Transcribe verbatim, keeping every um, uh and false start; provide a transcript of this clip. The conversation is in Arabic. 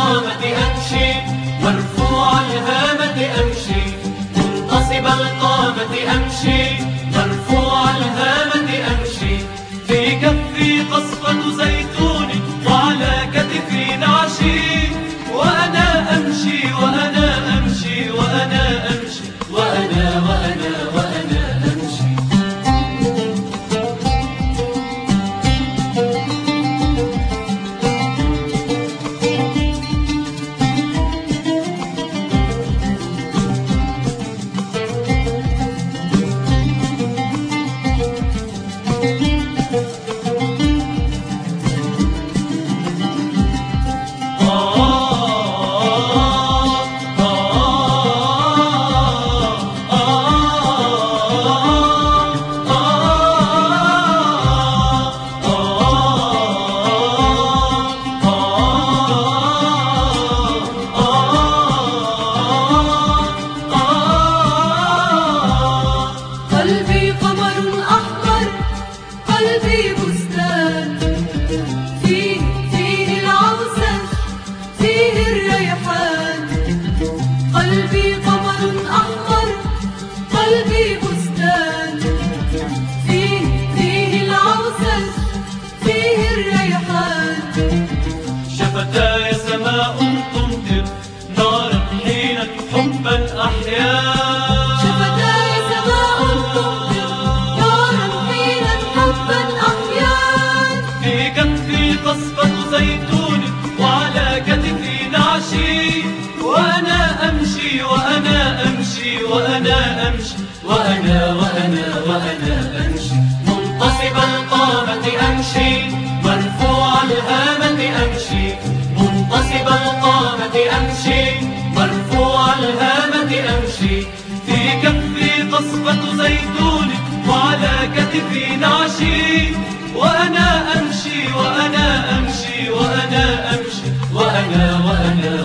القامة أمشي مرفوع الهامة أمشي منتصب القامة أمشي مرفوع الهامة أمشي في كفي قصفة زيتون وعلى كتفي نعشي وأنا أمشي وأنا أمشي وأنا أمشي وأنا وأنا وأنا أمشي. قلبي قمر أحمر قلبي بستان فيه فيه العسل فيه الريحان. قلبي قمر أحمر قلبي بستان فيه فيه العسل فيه الريحان. شفتاي سماء تمطر نارا حينا حبا أحيا قصفة زيتون وعلى كتفي نعشي وأنا أمشي وأنا أمشي وأنا أمشي وأنا وأنا وأنا أمشي منتصب القامة أمشي مرفوع الهامة أمشي منتصب القامة أمشي مرفوع الهامة أمشي في كفي قصفة زيتون وعلى كتفي نعشي وأنا أمشي وأنا أمشي وأنا أمشي وأنا وأنا